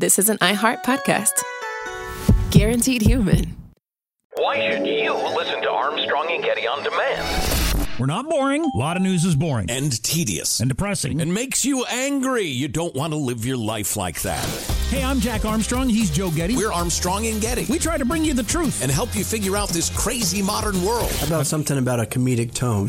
this is an iHeart podcast. Guaranteed human. Why should you listen to Armstrong and Getty on demand? We're not boring. A lot of news is boring. And tedious. And depressing. And makes you angry. You don't want to live your life like that. Hey, I'm Jack Armstrong. He's Joe Getty. We're Armstrong and Getty. We try to bring you the truth. And help you figure out this crazy modern world. How about something about a comedic tone?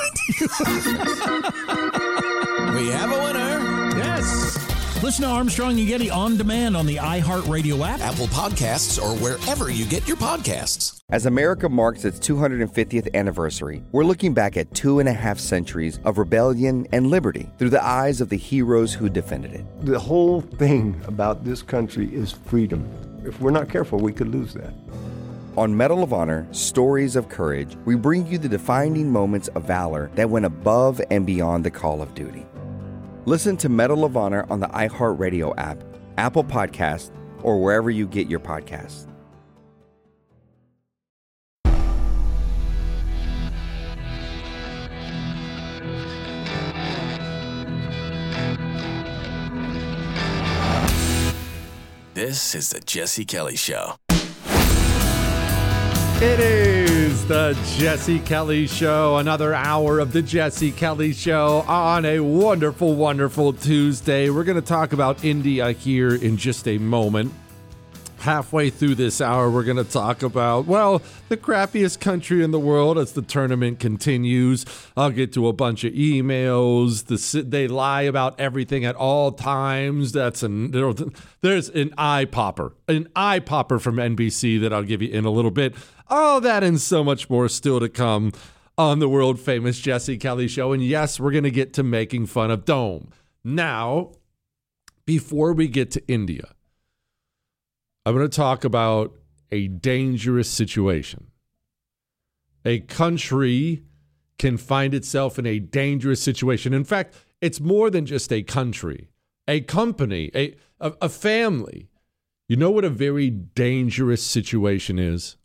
We have a winner. Yes. Listen to Armstrong and Getty on demand on the iHeartRadio app, Apple Podcasts, or wherever you get your podcasts. As America marks its 250th anniversary, we're looking back at 2.5 centuries of rebellion and liberty through the eyes of the heroes who defended it. The whole thing about this country is freedom. If we're not careful, we could lose that. On Medal of Honor, Stories of Courage, we bring you the defining moments of valor that went above and beyond the call of duty. Listen to Medal of Honor on the iHeartRadio app, Apple Podcasts, or wherever you get your podcasts. This is the Jesse Kelly Show. It is the Jesse Kelly Show, another hour of the Jesse Kelly Show on a wonderful, wonderful Tuesday. We're going to talk about India here in just a moment. Halfway through this hour, we're going to talk about, well, the crappiest country in the world as the tournament continues. I'll get to a bunch of emails. They lie about everything at all times. There's an eye popper from NBC that I'll give you in a little bit. All that and so much more still to come on the world famous Jesse Kelly Show. And yes, we're going to get to making fun of Dome. Now, before we get to India, I'm going to talk about a dangerous situation. A country can find itself in a dangerous situation. In fact, it's more than just a country. A company, a family. You know what a very dangerous situation is?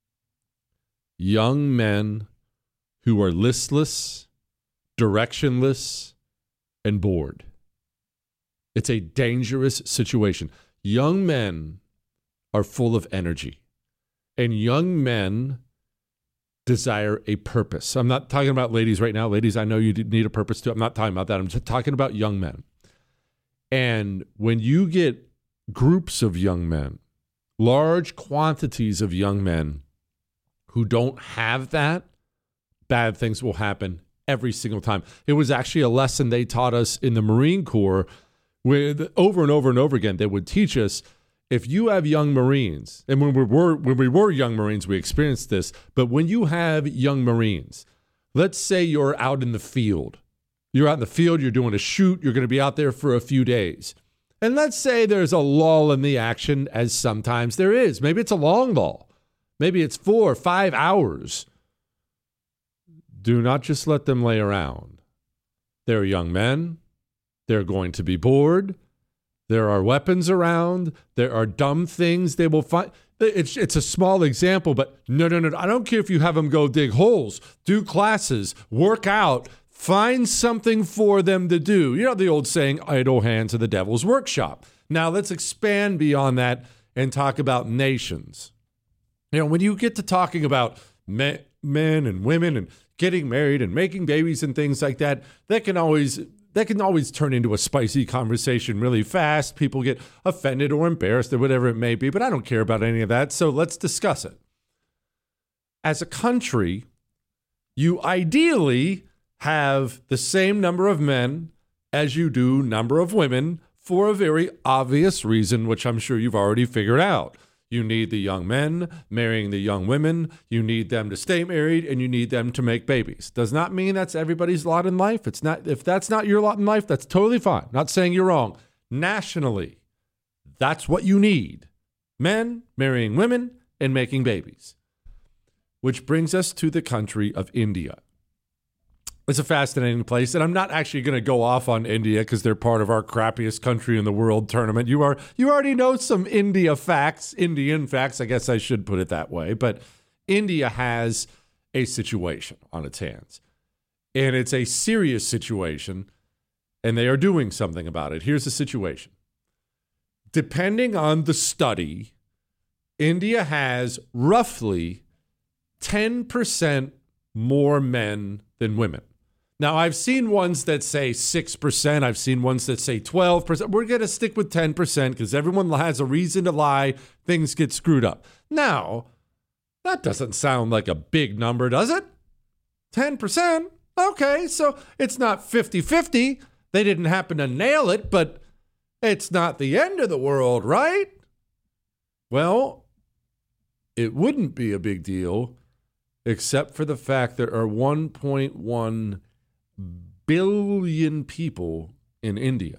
Young men who are listless, directionless, and bored. It's a dangerous situation. Young men are full of energy, and young men desire a purpose. I'm not talking about ladies right now. Ladies, I know you need a purpose too. I'm not talking about that. I'm just talking about young men. And when you get groups of young men, large quantities of young men who don't have that, bad things will happen every single time. It was actually a lesson they taught us in the Marine Corps, where over and over and over again, they would teach us, if you have young Marines, and when we were young Marines, we experienced this, but when you have young Marines, let's say you're out in the field. You're out in the field, you're doing a shoot, you're going to be out there for a few days. And let's say there's a lull in the action, as sometimes there is. Maybe it's a long lull. Maybe it's 4 or 5 hours. Do not just let them lay around. They're young men. They're going to be bored. There are weapons around. There are dumb things they will find. It's a small example, but no. I don't care if you have them go dig holes, do classes, work out, find something for them to do. You know the old saying, idle hands are the devil's workshop. Now let's expand beyond that and talk about nations. You know, when you get to talking about men and women and getting married and making babies and things like that, that can always turn into a spicy conversation really fast. People get offended or embarrassed or whatever it may be, but I don't care about any of that, so let's discuss it. As a country, you ideally have the same number of men as you do number of women for a very obvious reason, which I'm sure you've already figured out. You need the young men marrying the young women. You need them to stay married, and you need them to make babies. Does not mean that's everybody's lot in life. It's not. If that's not your lot in life, that's totally fine. Not saying you're wrong. Nationally, that's what you need. Men marrying women and making babies. Which brings us to the country of India. It's a fascinating place, and I'm not actually going to go off on India because they're part of our crappiest country in the world tournament. You already know some Indian facts, I guess I should put it that way, but India has a situation on its hands, and it's a serious situation, and they are doing something about it. Here's the situation. depending on the study, India has roughly 10% more men than women. Now, I've seen ones that say 6%. I've seen ones that say 12%. We're going to stick with 10% because everyone has a reason to lie. Things get screwed up. Now, that doesn't sound like a big number, does it? 10%? Okay, so it's not 50-50. They didn't happen to nail it, but it's not the end of the world, right? Well, it wouldn't be a big deal except for the fact there are 1.1 billion people in India.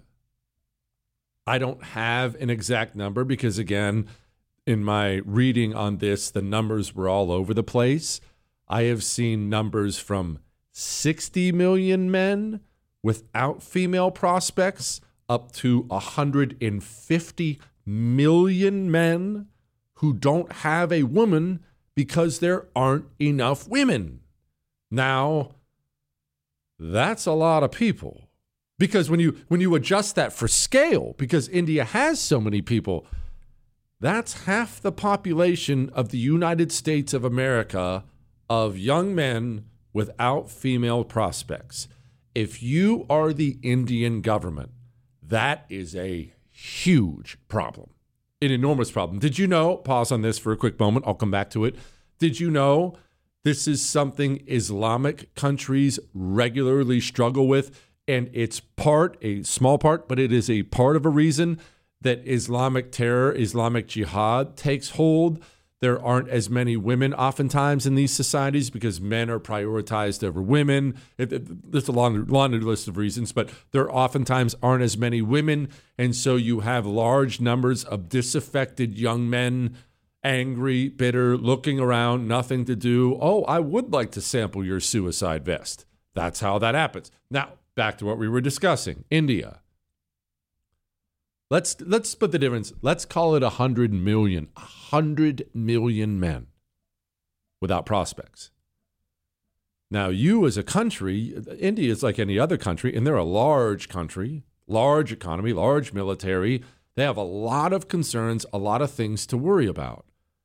I don't have an exact number because, again, in my reading on this, the numbers were all over the place. I have seen numbers from 60 million men without female prospects up to 150 million men who don't have a woman because there aren't enough women. Now, that's a lot of people. Because when you adjust that for scale, because India has so many people, that's half the population of the United States of America of young men without female prospects. If you are the Indian government, that is a huge problem, an enormous problem. Did you know, pause on this for a quick moment, I'll come back to it. Did you know this is something Islamic countries regularly struggle with? And it's a small part, but it is a part of a reason that Islamic terror, Islamic jihad takes hold. There aren't as many women oftentimes in these societies because men are prioritized over women. There's a long list of reasons, but there oftentimes aren't as many women. And so you have large numbers of disaffected young men, angry, bitter, looking around, nothing to do. Oh, I would like to sample your suicide vest. That's how that happens. Now, back to what we were discussing, India. Let's split the difference. Let's call it 100 million. 100 million men without prospects. Now, you as a country, India is like any other country, and they're a large country, large economy, large military. They have a lot of concerns, a lot of things to worry about.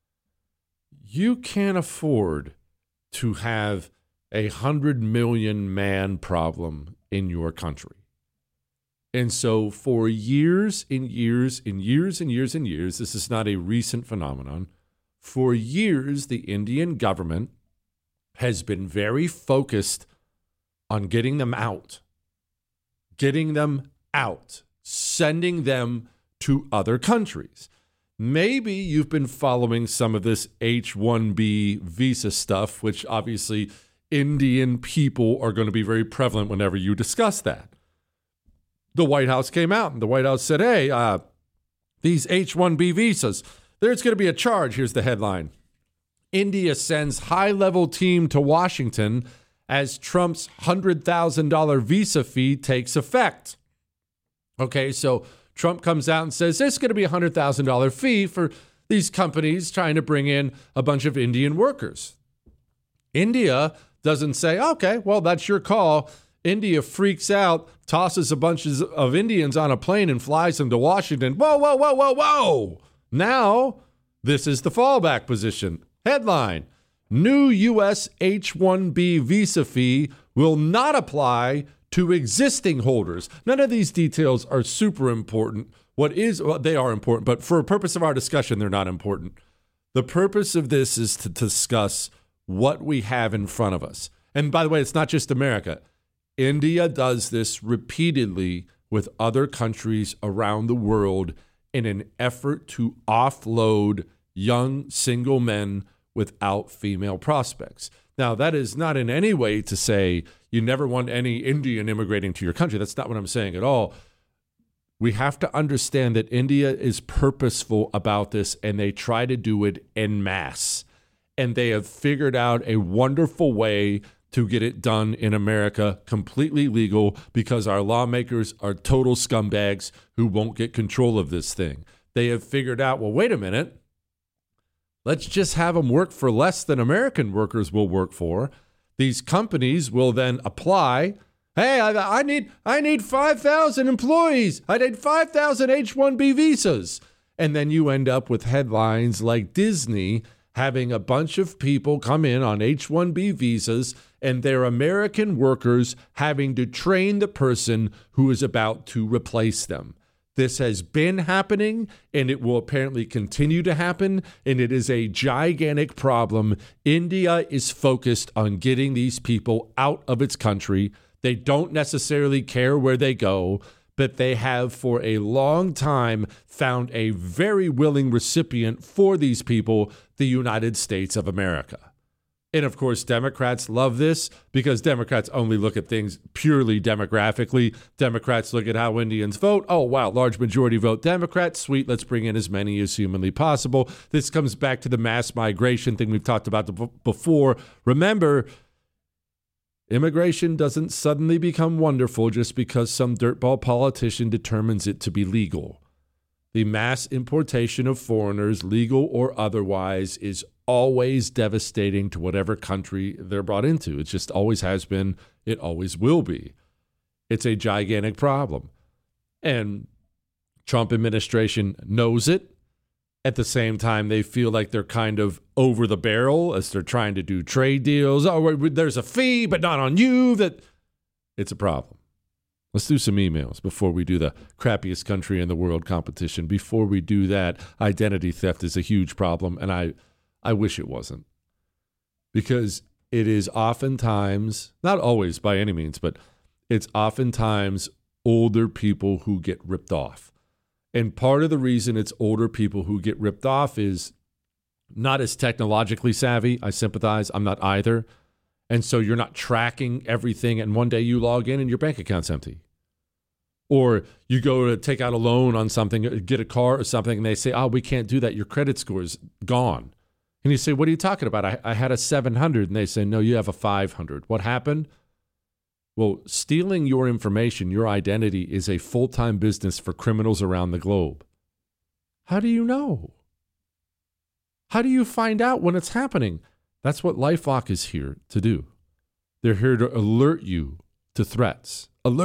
You can't afford to have a 100 million man problem in your country. And so for years and years and years and years and years, this is not a recent phenomenon. For years, the Indian government has been very focused on getting them out, sending them to other countries. Maybe you've been following some of this H-1B visa stuff, which obviously Indian people are going to be very prevalent whenever you discuss that. The White House came out and the White House said, hey, these H-1B visas, there's going to be a charge. Here's the headline. India sends high-level team to Washington as Trump's $100,000 visa fee takes effect. Okay, so Trump comes out and says there's going to be a $100,000 fee for these companies trying to bring in a bunch of Indian workers. India doesn't say, okay, well, that's your call. India freaks out, tosses a bunch of Indians on a plane and flies them to Washington. Whoa, whoa, whoa, whoa, whoa. Now, this is the fallback position. Headline, new U.S. H-1B visa fee will not apply to existing holders. None of these details are super important. They are important, but for the purpose of our discussion, they're not important. The purpose of this is to discuss what we have in front of us. And by the way, it's not just America. India does this repeatedly with other countries around the world in an effort to offload young single men without female prospects. Now, that is not in any way to say you never want any Indian immigrating to your country. That's not what I'm saying at all. We have to understand that India is purposeful about this, and they try to do it en masse. And they have figured out a wonderful way to get it done in America, completely legal, because our lawmakers are total scumbags who won't get control of this thing. They have figured out, well, wait a minute, let's just have them work for less than American workers will work for. These companies will then apply. Hey, I need 5,000 employees. I need 5,000 H-1B visas. And then you end up with headlines like Disney having a bunch of people come in on H-1B visas and their American workers having to train the person who is about to replace them. This has been happening, and it will apparently continue to happen, and it is a gigantic problem. India is focused on getting these people out of its country. They don't necessarily care where they go, but they have for a long time found a very willing recipient for these people, the United States of America. And of course, Democrats love this because Democrats only look at things purely demographically. Democrats look at how Indians vote. Oh, wow, large majority vote Democrat. Sweet, let's bring in as many as humanly possible. This comes back to the mass migration thing we've talked about before. Remember, immigration doesn't suddenly become wonderful just because some dirtball politician determines it to be legal. The mass importation of foreigners, legal or otherwise, is always devastating to whatever country they're brought into. It just always has been. It always will be. It's a gigantic problem. And Trump administration knows it. At the same time, they feel like they're kind of over the barrel as they're trying to do trade deals. Oh, there's a fee, but not on you. That it's a problem. Let's do some emails before we do the crappiest country in the world competition. Before we do that, identity theft is a huge problem, and I wish it wasn't. Because it is oftentimes, not always by any means, but it's oftentimes older people who get ripped off. And part of the reason it's older people who get ripped off is not as technologically savvy. I sympathize. I'm not either. And so you're not tracking everything, and one day you log in and your bank account's empty. Or you go to take out a loan on something, get a car or something, and they say, oh, we can't do that. Your credit score's gone. And you say, what are you talking about? I had a 700. And they say, no, you have a 500. What happened? Well, stealing your information, your identity, is a full-time business for criminals around the globe. How do you know? How do you find out when it's happening? That's what LifeLock is here to do. They're here to alert you to threats.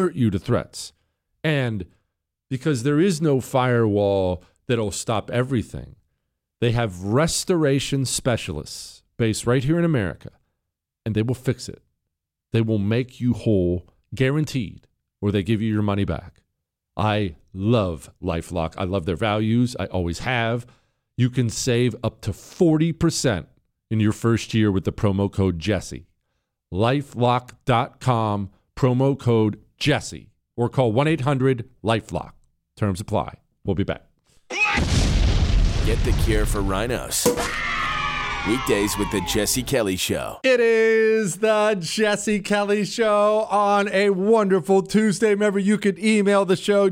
And because there is no firewall that'll stop everything, they have restoration specialists based right here in America, and they will fix it. They will make you whole, guaranteed, or they give you your money back. I love LifeLock. I love their values. I always have. You can save up to 40% in your first year with the promo code Jesse. LifeLock.com, promo code Jesse, or call 1-800-LifeLock. Terms apply. We'll be back. Get the cure for rhinos. Weekdays with the Jesse Kelly Show. It is the Jesse Kelly Show on a wonderful Tuesday. Remember, you can email the show,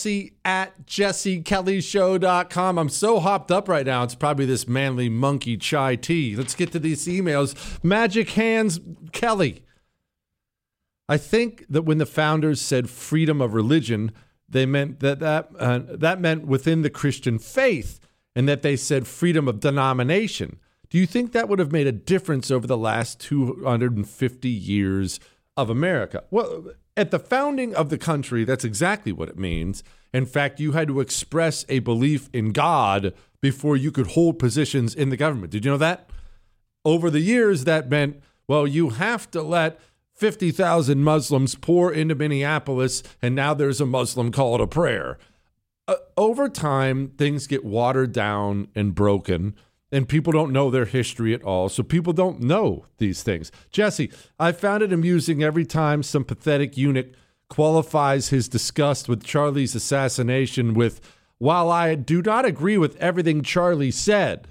jesse@jessekellyshow.com. I'm so hopped up right now. It's probably this manly monkey chai tea. Let's get to these emails. Magic Hands Kelly. I think that when the founders said freedom of religion, they meant that meant within the Christian faith, and that they said freedom of denomination. Do you think that would have made a difference over the last 250 years of America? Well, at the founding of the country, that's exactly what it means. In fact, you had to express a belief in God before you could hold positions in the government. Did you know that? Over the years, that meant, well, you have to let 50,000 Muslims pour into Minneapolis, and now there's a Muslim call to prayer. Over time, things get watered down and broken, and people don't know their history at all, so people don't know these things. Jesse, I found it amusing every time some pathetic eunuch qualifies his disgust with Charlie's assassination with, while I do not agree with everything Charlie said.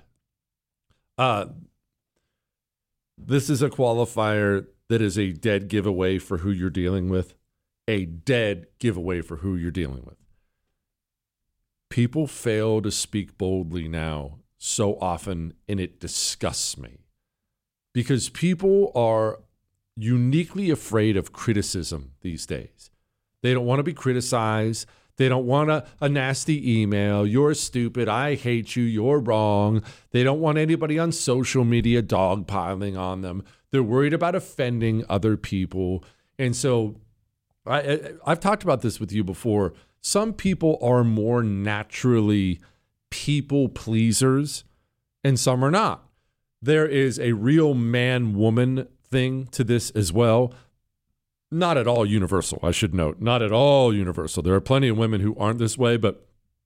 This is a qualifier that is a dead giveaway for who you're dealing with. A dead giveaway for who you're dealing with. People fail to speak boldly now so often, and it disgusts me because people are uniquely afraid of criticism these days. They don't want to be criticized. They don't want a nasty email. You're stupid. I hate you. You're wrong. They don't want anybody on social media dogpiling on them. They're worried about offending other people. And so I've talked about this with you before. Some people are more naturally people pleasers and some are not. There is a real man-woman thing to this as well. Not at all universal, I should note. Not at all universal. There are plenty of women who aren't this way, but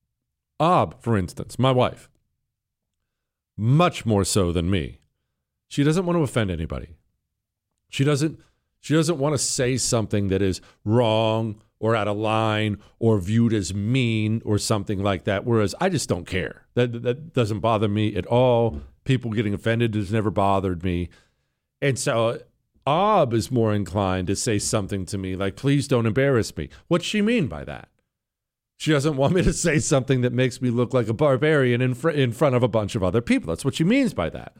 for instance, my wife, much more so than me. She doesn't want to offend anybody. She doesn't want to say something that is wrong or out of line or viewed as mean or something like that, whereas I just don't care. That doesn't bother me at all. People getting offended has never bothered me. And so Ob is more inclined to say something to me like, please don't embarrass me. What's she mean by that? She doesn't want me to say something that makes me look like a barbarian in front of a bunch of other people. That's what she means by that.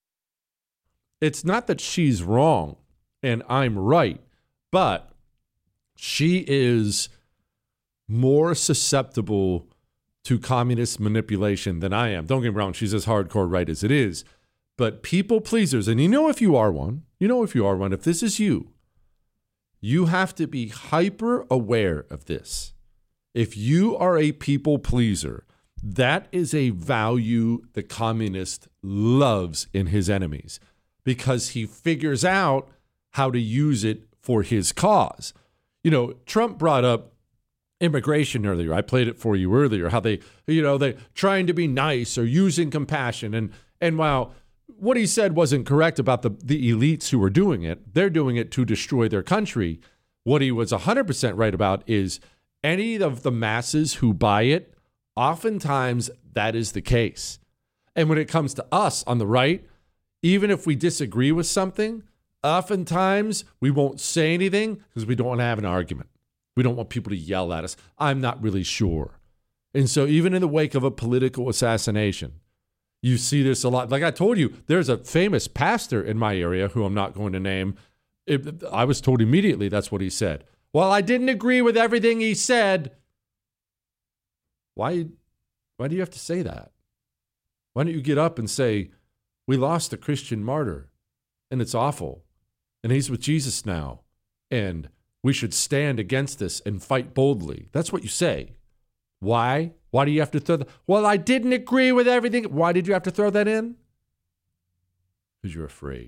It's not that she's wrong and I'm right, but she is more susceptible to communist manipulation than I am. Don't get me wrong, she's as hardcore right as it is. But people pleasers, and if you are one, if this is you, you have to be hyper aware of this. If you are a people pleaser, that is a value the communist loves in his enemies because he figures out how to use it for his cause. Trump brought up immigration earlier. I played it for you earlier, how they trying to be nice or using compassion. And while what he said wasn't correct about the elites who were doing it, they're doing it to destroy their country. What he was 100% right about is any of the masses who buy it, oftentimes that is the case. And when it comes to us on the right, even if we disagree with something, oftentimes we won't say anything because we don't want to have an argument. We don't want people to yell at us. I'm not really sure. And so even in the wake of a political assassination, you see this a lot. Like I told you, there's a famous pastor in my area who I'm not going to name. I was told immediately that's what he said. Well, I didn't agree with everything he said. Why do you have to say that? Why don't you get up and say, we lost a Christian martyr, and it's awful, and he's with Jesus now, and we should stand against this and fight boldly. That's what you say. Why? Why do you have to throw that? Well, I didn't agree with everything. Why did you have to throw that in? Because you're afraid.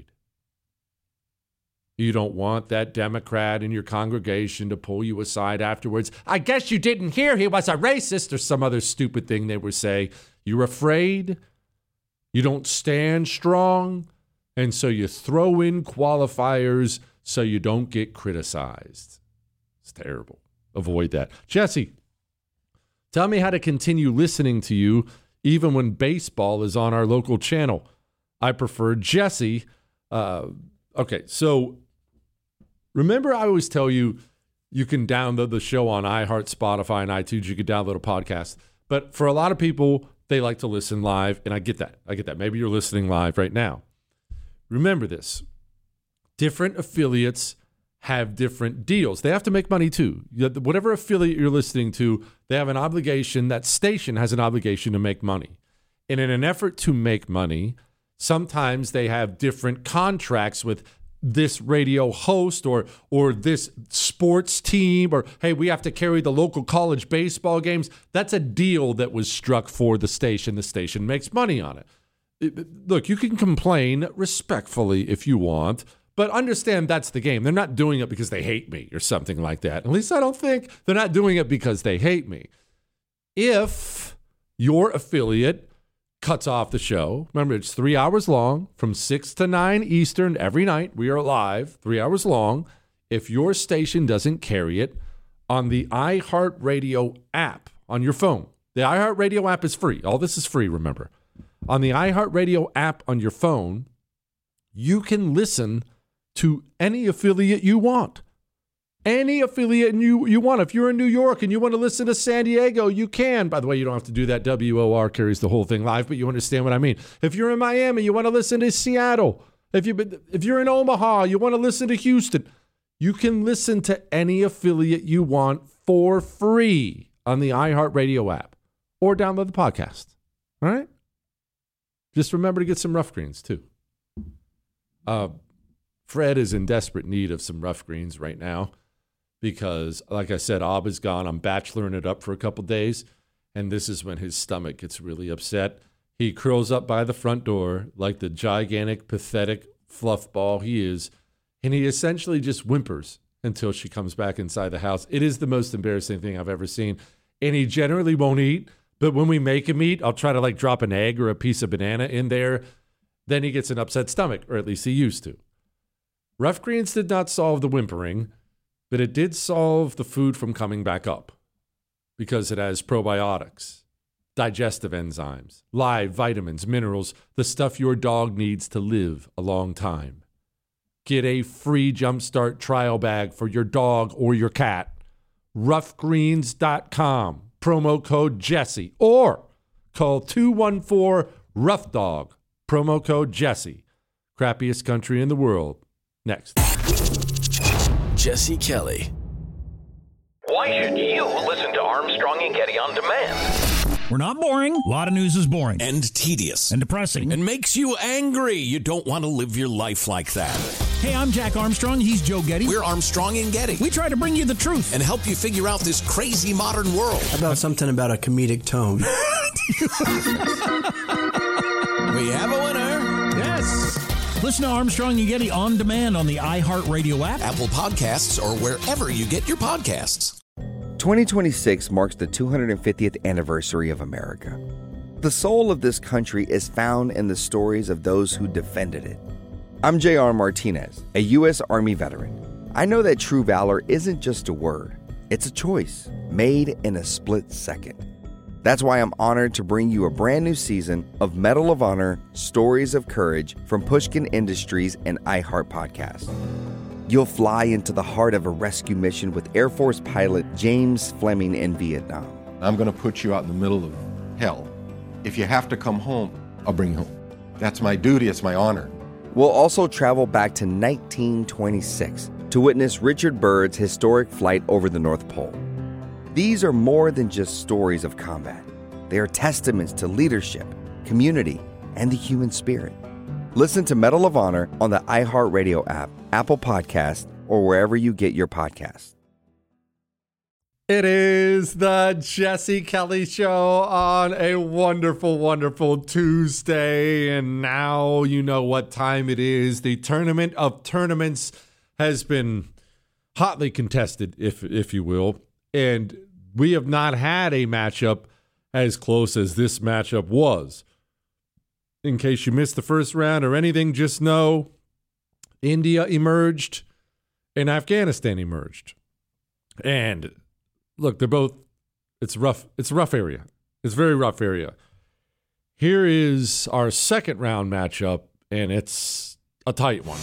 You don't want that Democrat in your congregation to pull you aside afterwards. I guess you didn't hear he was a racist or some other stupid thing they would say. You're afraid. You don't stand strong. And so you throw in qualifiers so you don't get criticized. It's terrible. Avoid that. Jesse, tell me how to continue listening to you even when baseball is on our local channel. I prefer Jesse. Okay, so remember I always tell you, you can download the show on iHeart, Spotify, and iTunes. You can download a podcast. But for a lot of people, they like to listen live, and I get that. Maybe you're listening live right now. Remember this. Different affiliates have different deals. They have to make money too. Whatever affiliate you're listening to, they have an obligation, that station has an obligation to make money. And in an effort to make money, sometimes they have different contracts with this radio host or this sports team, or, hey, we have to carry the local college baseball games. That's a deal that was struck for the station. The station makes money on it. Look, you can complain respectfully if you want, but understand that's the game. They're not doing it because they hate me or something like that. At least I don't think they're not doing it because they hate me. If your affiliate cuts off the show, remember it's 3 hours long from 6 to 9 Eastern every night. We are live 3 hours long. If your station doesn't carry it on the iHeartRadio app on your phone, the iHeartRadio app is free. All this is free, remember. On the iHeartRadio app on your phone, you can listen to any affiliate you want. Any affiliate you want. If you're in New York and you want to listen to San Diego, you can. By the way, you don't have to do that. WOR carries the whole thing live, but you understand what I mean. If you're in Miami, you want to listen to Seattle. If you're in Omaha, you want to listen to Houston. You can listen to any affiliate you want for free on the iHeartRadio app or download the podcast. All right? Just remember to get some rough greens, too. Fred is in desperate need of some rough greens right now. because, like I said, Ab is gone. I'm bacheloring it up for a couple days, and this is when his stomach gets really upset. He curls up by the front door like the gigantic, pathetic fluff ball he is, and he essentially just whimpers until she comes back inside the house. It is the most embarrassing thing I've ever seen, and he generally won't eat, but when we make him eat, I'll try to like drop an egg or a piece of banana in there. Then he gets an upset stomach, or at least he used to. Rough Greens did not solve the whimpering, but it did solve the food from coming back up because it has probiotics, digestive enzymes, live vitamins, minerals, the stuff your dog needs to live a long time. Get a free Jumpstart trial bag for your dog or your cat. roughgreens.com, promo code Jesse, or call 214-ROUGH-DOG, promo code Jesse. Crappiest country in the world. Next. Jesse Kelly. Why should you listen to Armstrong and Getty on demand? We're not boring. A lot of news is boring. And tedious. And depressing. And makes you angry. You don't want to live your life like that. Hey, I'm Jack Armstrong. He's Joe Getty. We're Armstrong and Getty. We try to bring you the truth. And help you figure out this crazy modern world. About something about a comedic tone. We have a winner. Yes. Listen to Armstrong and Getty on demand on the iHeartRadio app, Apple Podcasts, or wherever you get your podcasts. 2026 marks the 250th anniversary of America. The soul of this country is found in the stories of those who defended it. I'm J.R. Martinez, a U.S. Army veteran. I know that true valor isn't just a word. It's a choice made in a split second. That's why I'm honored to bring you a brand new season of Medal of Honor Stories of Courage from Pushkin Industries and iHeart Podcast. You'll fly into the heart of a rescue mission with Air Force pilot James Fleming in Vietnam. I'm going to put you out in the middle of hell. If you have to come home, I'll bring you home. That's my duty. It's my honor. We'll also travel back to 1926 to witness Richard Byrd's historic flight over the North Pole. These are more than just stories of combat. They are testaments to leadership, community, and the human spirit. Listen to Medal of Honor on the iHeartRadio app, Apple Podcasts, or wherever you get your podcasts. It is the Jesse Kelly Show on a wonderful, wonderful Tuesday. And now you know what time it is. The Tournament of Tournaments has been hotly contested, if you will. And we have not had a matchup as close as this matchup was. In case you missed the first round or anything, just know India emerged and Afghanistan emerged. And look, they're both, it's rough. It's a rough area. It's a very rough area. Here is our second round matchup, and it's a tight one.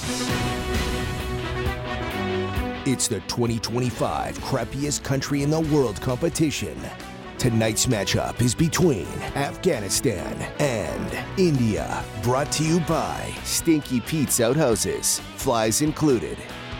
It's the 2025 crappiest country in the world competition. Tonight's matchup is between Afghanistan and India. Brought to you by Stinky Pete's Outhouses. Flies included.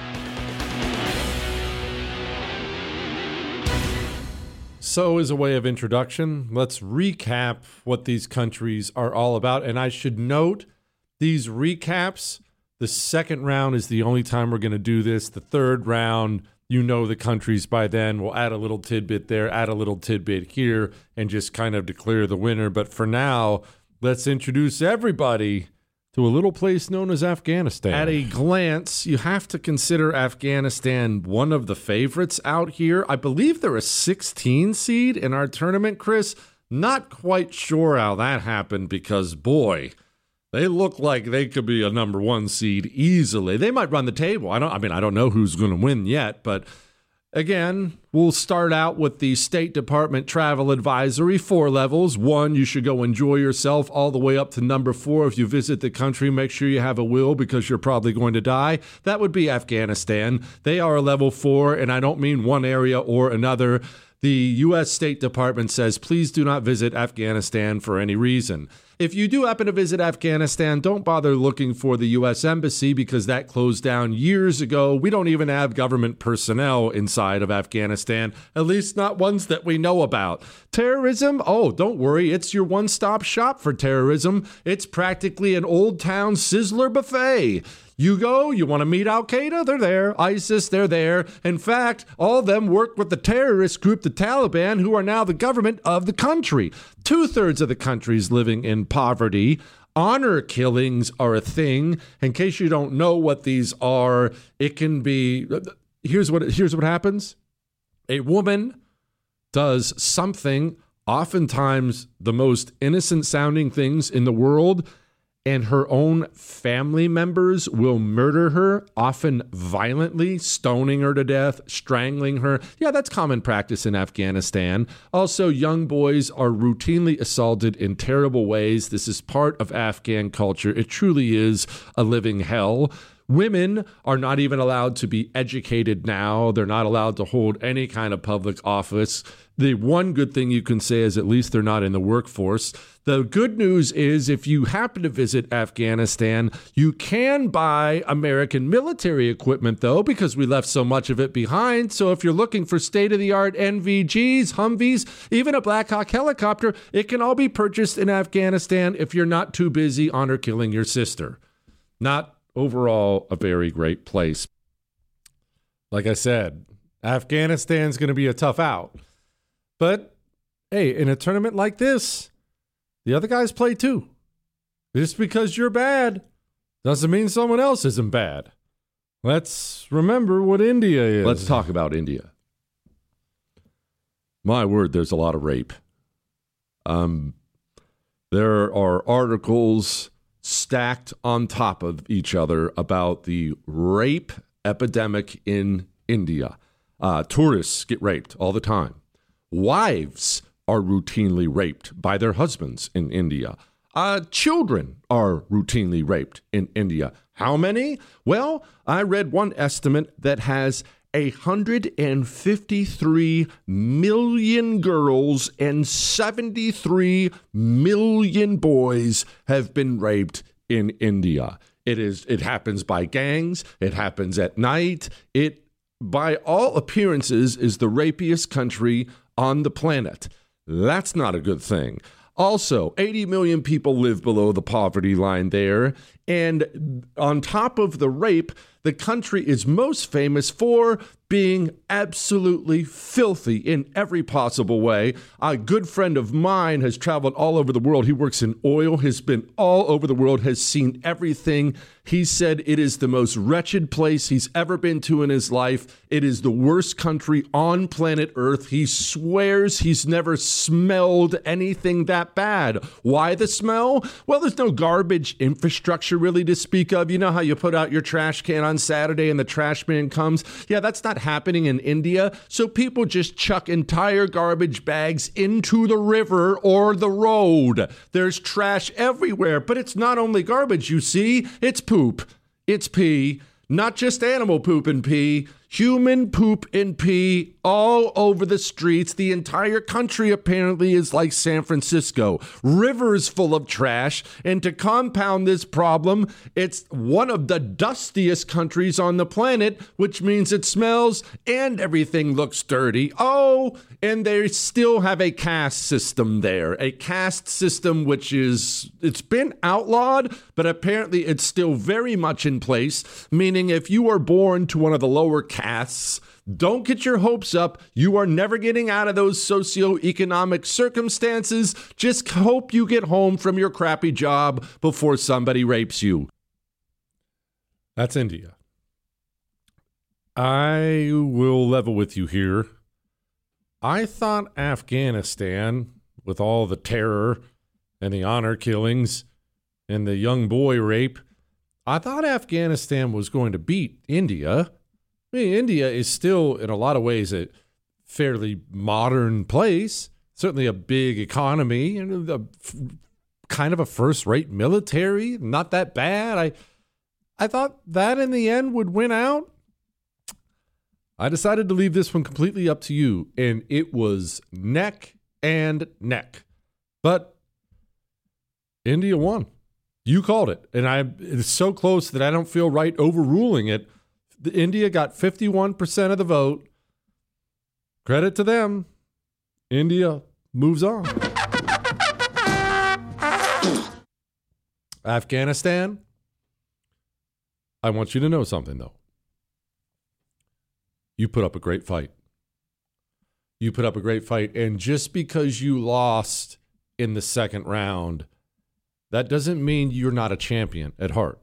So, as a way of introduction, let's recap what these countries are all about. And I should note, these recaps, the second round is the only time we're going to do this. The third round, you know the countries by then. We'll add a little tidbit there, add a little tidbit here, and just kind of declare the winner. But for now, let's introduce everybody to a little place known as Afghanistan. At a glance, you have to consider Afghanistan one of the favorites out here. I believe they're a 16 seed in our tournament, Chris. Not quite sure how that happened because, boy, they look like they could be a number one seed easily. They might run the table. I don't know who's going to win yet, but again, we'll start out with the State Department travel advisory, 4 levels. 1, you should go enjoy yourself, all the way up to number 4. If you visit the country, make sure you have a will because you're probably going to die. That would be Afghanistan. They are a level 4, and I don't mean one area or another. The U.S. State Department says, please do not visit Afghanistan for any reason. If you do happen to visit Afghanistan, don't bother looking for the U.S. Embassy because that closed down years ago. We don't even have government personnel inside of Afghanistan, at least not ones that we know about. Terrorism? Oh, don't worry. It's your one-stop shop for terrorism. It's practically an old town Sizzler buffet. You go, you want to meet Al-Qaeda, they're there. ISIS, they're there. In fact, all of them work with the terrorist group, the Taliban, who are now the government of the country. 2/3 of the country is living in poverty. Honor killings are a thing. In case you don't know what these are, it can be, here's what happens. A woman does something, oftentimes the most innocent sounding things in the world, and her own family members will murder her, often violently, stoning her to death, strangling her. Yeah, that's common practice in Afghanistan. Also, young boys are routinely assaulted in terrible ways. This is part of Afghan culture. It truly is a living hell. Women are not even allowed to be educated now. They're not allowed to hold any kind of public office. The one good thing you can say is at least they're not in the workforce. The good news is if you happen to visit Afghanistan, you can buy American military equipment, though, because we left so much of it behind. So if you're looking for state-of-the-art NVGs, Humvees, even a Black Hawk helicopter, it can all be purchased in Afghanistan if you're not too busy honor killing your sister. Not overall a very great place. Like I said, Afghanistan's going to be a tough out. But, hey, in a tournament like this, the other guys play too. Just because you're bad doesn't mean someone else isn't bad. Let's remember what India is. Let's talk about India. My word, there's a lot of rape. There are articles stacked on top of each other about the rape epidemic in India. Tourists get raped all the time. Wives are routinely raped by their husbands in India. Children are routinely raped in India. How many? Well, I read one estimate that has 153 million girls and 73 million boys have been raped in India. It happens by gangs. It happens at night. It, by all appearances, is the rapiest country on the planet. That's not a good thing. Also, 80 million people live below the poverty line there. And on top of the rape, the country is most famous for being absolutely filthy in every possible way. A good friend of mine has traveled all over the world. He works in oil, has been all over the world, has seen everything. He said it is the most wretched place he's ever been to in his life. It is the worst country on planet Earth. He swears he's never smelled anything that bad. Why the smell? Well, there's no garbage infrastructure really to speak of. You know how you put out your trash can on Saturday and the trash man comes? Yeah, that's not happening in India. So people just chuck entire garbage bags into the river or the road. There's trash everywhere, but it's not only garbage, you see. It's poop. It's pee. Not just animal poop and pee. Human poop and pee all over the streets. The entire country apparently is like San Francisco. Rivers full of trash. And to compound this problem, it's one of the dustiest countries on the planet, which means it smells and everything looks dirty. Oh, and they still have a caste system there. A caste system which it's been outlawed, but apparently it's still very much in place, meaning if you are born to one of the lower castes, don't get your hopes up. You are never getting out of those socioeconomic circumstances. Just hope you get home from your crappy job before somebody rapes you. That's India. I will level with you here. I thought Afghanistan, with all the terror and the honor killings and the young boy rape, I thought Afghanistan was going to beat India. I mean, India is still, in a lot of ways, a fairly modern place, certainly a big economy, and kind of a first-rate military, not that bad. I thought that in the end would win out. I decided to leave this one completely up to you, and it was neck and neck. But India won. You called it, and it's so close that I don't feel right overruling it. India got 51% of the vote. Credit to them. India moves on. Afghanistan, I want you to know something, though. You put up a great fight. You put up a great fight. And just because you lost in the second round, that doesn't mean you're not a champion at heart.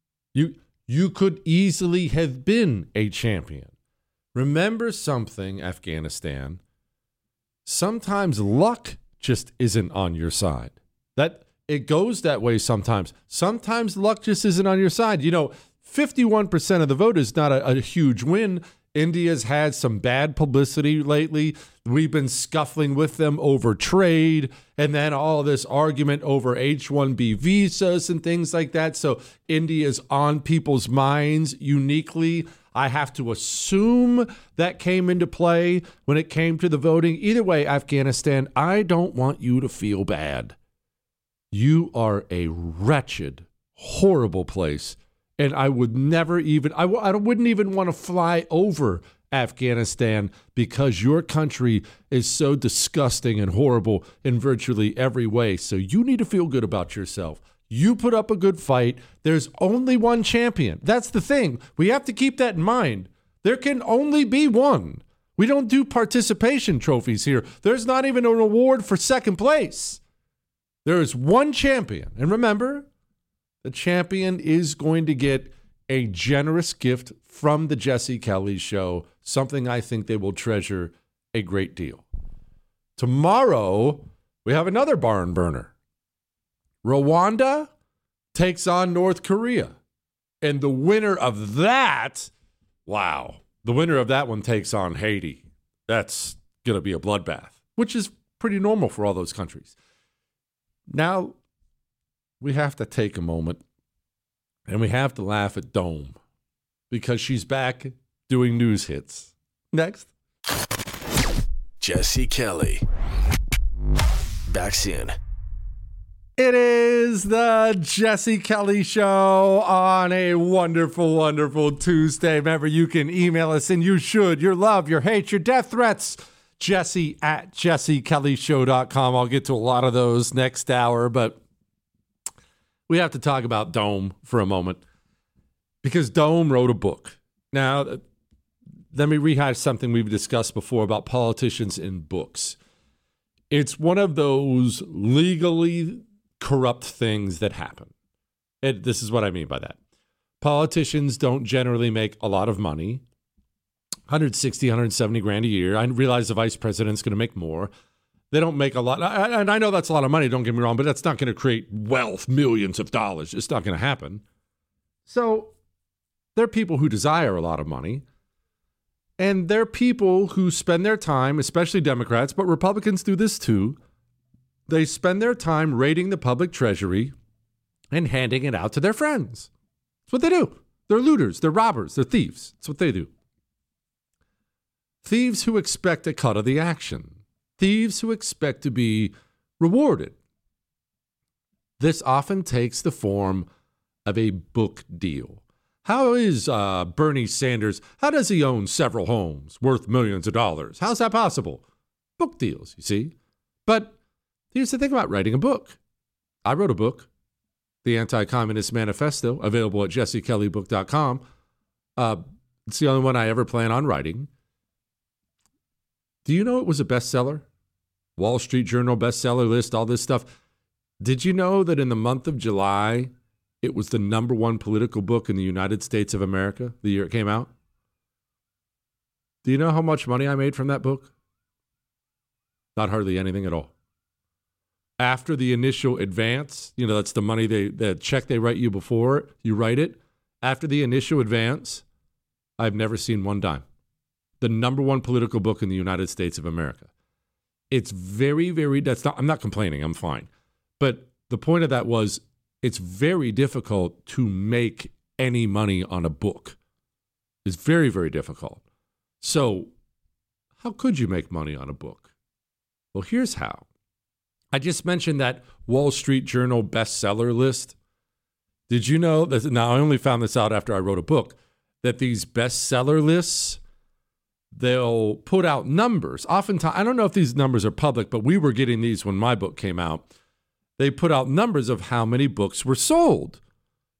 You could easily have been a champion. Remember something, Afghanistan. Sometimes luck just isn't on your side. That it goes that way sometimes. Sometimes luck just isn't on your side. 51% of the vote is not a huge win. India's had some bad publicity lately. We've been scuffling with them over trade and then all this argument over H-1B visas and things like that. So India's on people's minds uniquely. I have to assume that came into play when it came to the voting. Either way, Afghanistan, I don't want you to feel bad. You are a wretched, horrible place. And I would never even, I wouldn't even want to fly over Afghanistan because your country is so disgusting and horrible in virtually every way. So you need to feel good about yourself. You put up a good fight. There's only one champion. That's the thing. We have to keep that in mind. There can only be one. We don't do participation trophies here. There's not even an award for second place. There is one champion. And remember, the champion is going to get a generous gift from the Jesse Kelly Show, something I think they will treasure a great deal. Tomorrow, we have another barn burner. Rwanda takes on North Korea. And the winner of that, the winner of that one takes on Haiti. That's going to be a bloodbath, which is pretty normal for all those countries. Now, we have to take a moment and we have to laugh at Dome because she's back doing news hits. Next. Jesse Kelly. Back soon. It is the Jesse Kelly Show on a wonderful, wonderful Tuesday. Remember, you can email us, and you should. Your love, your hate, your death threats. Jesse@jessekellyshow.com. I'll get to a lot of those next hour, but we have to talk about Dome for a moment because Dome wrote a book. Now, let me rehash something we've discussed before about politicians in books. It's one of those legally corrupt things that happen. This is what I mean by that. Politicians don't generally make a lot of money, 160, 170 grand a year. I realize the vice president's going to make more. They don't make a lot. And I know that's a lot of money, don't get me wrong, but that's not going to create wealth, millions of dollars. It's not going to happen. So there are people who desire a lot of money. And there are people who spend their time, especially Democrats, but Republicans do this too. They spend their time raiding the public treasury and handing it out to their friends. That's what they do. They're looters. They're robbers. They're thieves. That's what they do. Thieves who expect a cut of the action. Thieves who expect to be rewarded. This often takes the form of a book deal. How is Bernie Sanders, how does he own several homes worth millions of dollars? How's that possible? Book deals, you see. But here's the thing about writing a book. I wrote a book, The Anti-Communist Manifesto, available at jessekellybook.com. It's the only one I ever plan on writing. Do you know it was a bestseller? Wall Street Journal bestseller list, all this stuff. Did you know that in the month of July, it was the #1 political book in the United States of America the year it came out? Do you know how much money I made from that book? Not hardly anything at all. After the initial advance, that's the money the check they write you before you write it. After the initial advance, I've never seen one dime. The #1 political book in the United States of America. It's very, very, I'm not complaining, I'm fine. But the point of that was, it's very difficult to make any money on a book. It's very, very difficult. So how could you make money on a book? Well, here's how. I just mentioned that Wall Street Journal bestseller list. Did you know that? Now, I only found this out after I wrote a book, that these bestseller lists, they'll put out numbers. Oftentimes, I don't know if these numbers are public, but we were getting these when my book came out. They put out numbers of how many books were sold.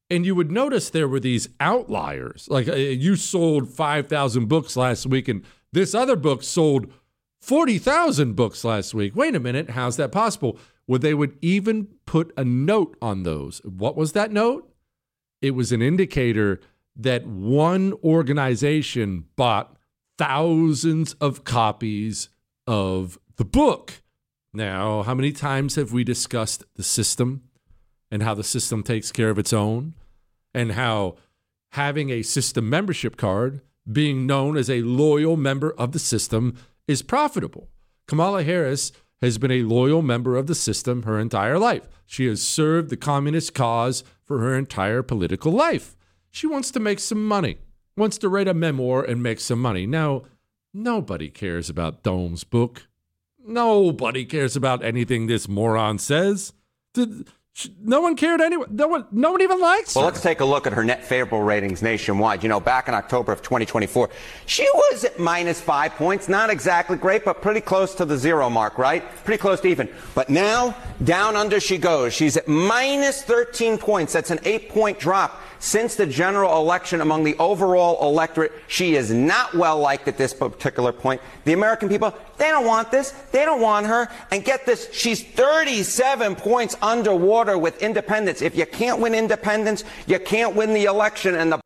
And you would notice there were these outliers. Like you sold 5,000 books last week, and this other book sold 40,000 books last week. Wait a minute, how's that possible? Well, they would even put a note on those. What was that note? It was an indicator that one organization bought thousands of copies of the book. Now, how many times have we discussed the system and how the system takes care of its own, and how having a system membership card, being known as a loyal member of the system, is profitable? Kamala Harris has been a loyal member of the system her entire life. She has served the communist cause for her entire political life. She wants to make some money, wants to write a memoir and make some money. Now, nobody cares about Dome's book. Nobody cares about anything this moron says. No one cared anyway. No one even likes her. Well, let's take a look at her net favorable ratings nationwide. You know, back in October of 2024, she was at -5 points. Not exactly great, but pretty close to the zero mark, right? Pretty close to even. But now, down under she goes. She's at -13 points. That's an 8-point drop since the general election among the overall electorate. She is not well liked at this particular point. The American people, they don't want this. They don't want her. And get this, she's 37 points underwater with independents. If you can't win independents, you can't win the election. And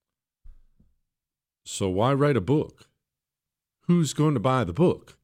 So why write a book? Who's going to buy the book?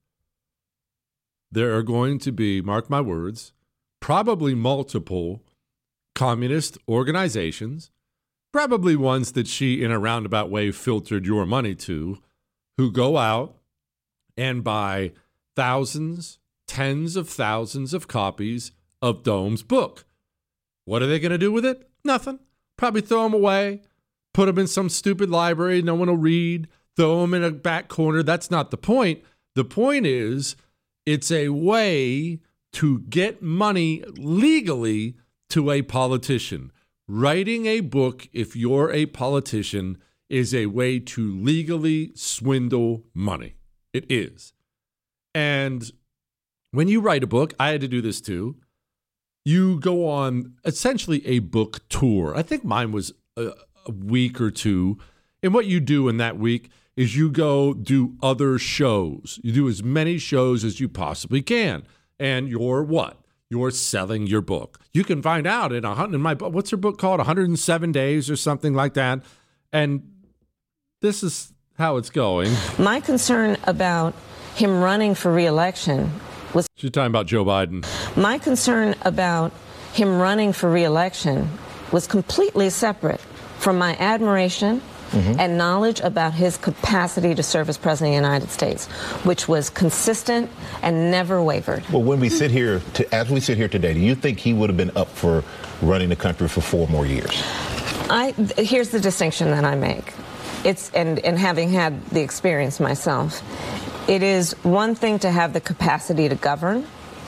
There are going to be, mark my words, probably multiple communist organizations, probably ones that she, in a roundabout way, filtered your money to, who go out and buy thousands, tens of thousands of copies of Dome's book. What are they going to do with it? Nothing. Probably throw them away, put them in some stupid library no one will read, throw them in a back corner. That's not the point. The point is, it's a way to get money legally to a politician. Writing a book, if you're a politician, is a way to legally swindle money. It is. And when you write a book, I had to do this too, you go on essentially a book tour. I think mine was a week or two. And what you do in that week is you go do other shows. You do as many shows as you possibly can. And you're what? You're selling your book. You can find out in my book, what's her book called? 107 Days or something like that. And this is how it's going. My concern about him running for re-election was... She's talking about Joe Biden. My concern about him running for re-election was completely separate from my admiration and knowledge about his capacity to serve as president of the United States, which was consistent and never wavered. Well, when we sit here, as we sit here today, do you think he would have been up for running the country for 4 more years? Here's the distinction that I make. And having had the experience myself, it is one thing to have the capacity to govern.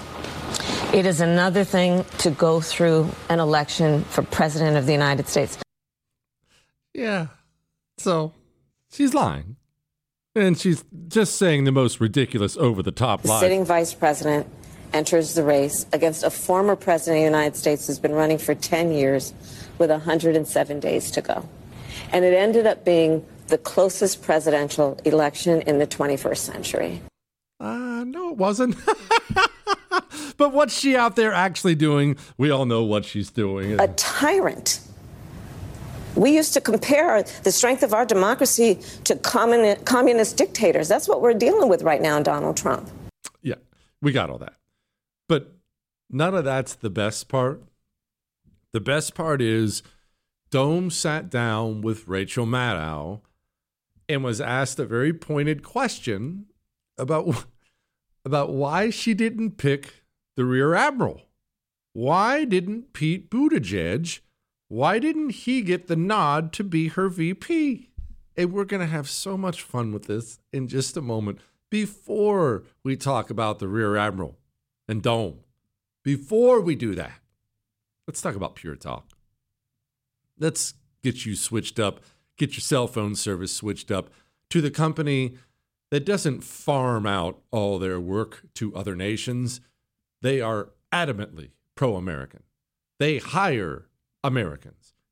It is another thing to go through an election for president of the United States. Yeah. So she's lying. And she's just saying the most ridiculous, over-the-top The lies. sitting vice president enters the race against a former president of the United States who's been running for 10 years with 107 days to go. And it ended up being the closest presidential election in the 21st century. No, it wasn't. But what's she out there actually doing? We all know what she's doing. A tyrant. We used to compare the strength of our democracy to communist dictators. That's what we're dealing with right now in Donald Trump. Yeah, we got all that. But none of that's the best part. The best part is Dome sat down with Rachel Maddow and was asked a very pointed question about why she didn't pick the rear admiral. Why didn't Pete Buttigieg, why didn't he get the nod to be her VP? And we're going to have so much fun with this in just a moment. Before we talk about the rear admiral and Dome, before we do that, let's talk about Pure Talk. Let's get you switched up, get your cell phone service switched up to the company that doesn't farm out all their work to other nations. They are adamantly pro-American. They hire Americans.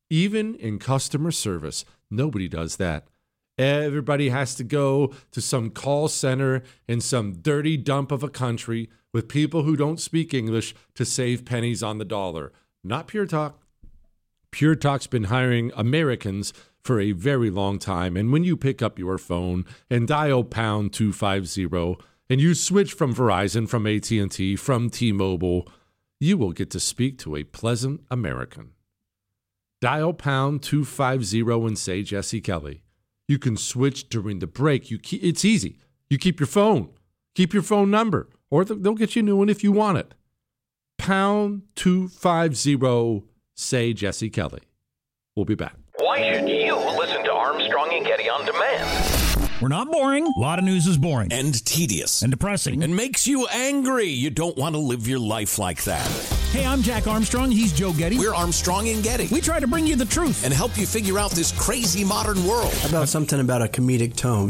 Even in customer service, nobody does that. Everybody has to go to some call center in some dirty dump of a country with people who don't speak English to save pennies on the dollar. Not Pure Talk. Pure Talk's been hiring Americans for a very long time. And when you pick up your phone and dial pound 250 and you switch from Verizon, from AT&T, from T-Mobile, you will get to speak to a pleasant American. Dial pound 250 and say Jesse Kelly. You can switch during the break. It's easy. You keep your phone. Keep your phone number, or they'll get you a new one if you want it. Pound 250, say Jesse Kelly. We'll be back. Why should you listen to Armstrong and Getty on demand? We're not boring. A lot of news is boring. And tedious. And depressing. And makes you angry. You don't want to live your life like that. Hey, I'm Jack Armstrong. He's Joe Getty. We're Armstrong and Getty. We try to bring you the truth. And help you figure out this crazy modern world. How about something about a comedic tone?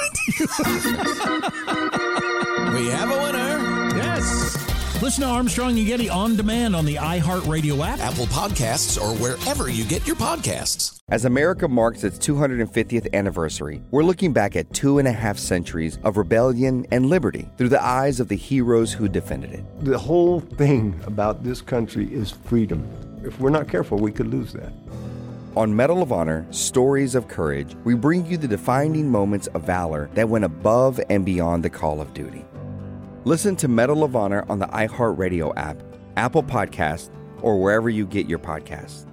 We have a winner. Yes. Listen to Armstrong and Getty on demand on the iHeartRadio app, Apple Podcasts, or wherever you get your podcasts. As America marks its 250th anniversary, we're looking back at 2.5 centuries of rebellion and liberty through the eyes of the heroes who defended it. The whole thing about this country is freedom. If we're not careful, we could lose that. On Medal of Honor, Stories of Courage, we bring you the defining moments of valor that went above and beyond the call of duty. Listen to Medal of Honor on the iHeartRadio app, Apple Podcasts, or wherever you get your podcasts.